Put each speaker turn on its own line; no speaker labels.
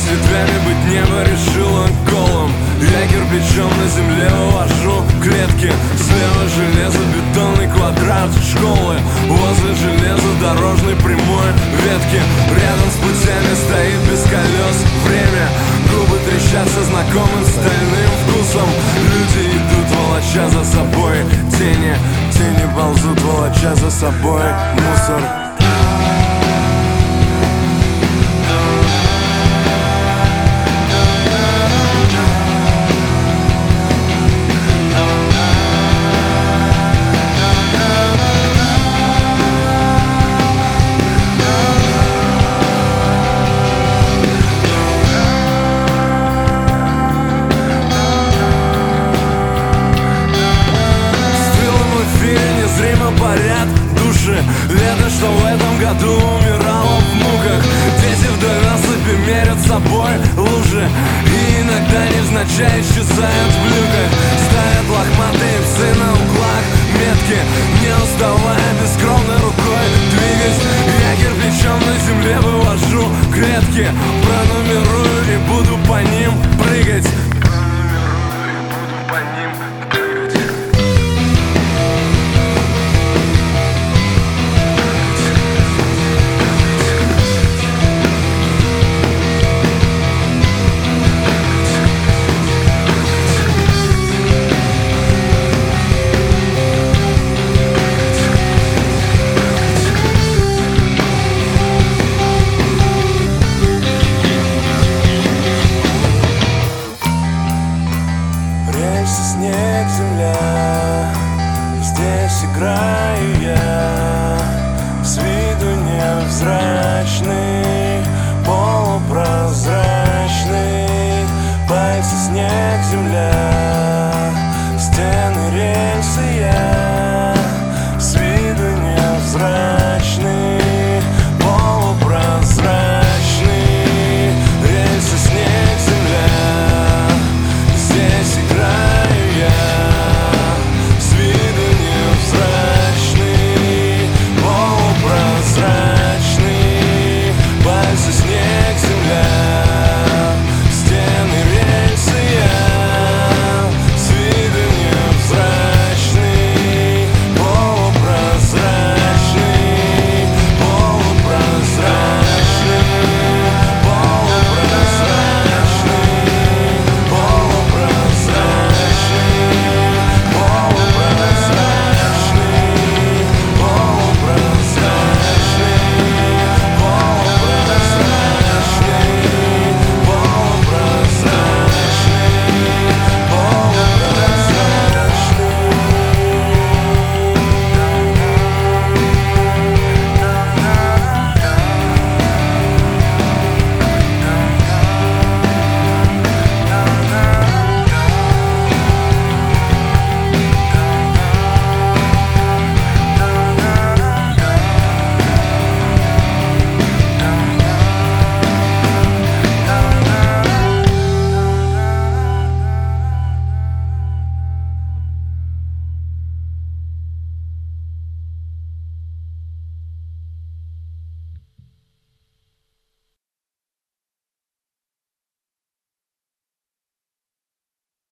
с ветвями быть небо решило голым. Я кирпичом на земле вывожу клетки. Слева железобетонный квадрат школы, возле железнодорожной прямой ветки. Рядом с путями стоит без колес время. Губы трещат со знакомым стальным вкусом. Люди идут, волоча за собой тени. Тени ползут, волоча за собой мусор. Парят души. Лето, что в этом году умирало в муках. Дети вдоль насыпи мерят собой лужи и иногда невзначай исчезают в люках. Ставят лохматые псы на углах метки, не уставая бескровной рукой двигать. Я кирпичом на земле вывожу клетки, пронумерую и буду по ним прыгать.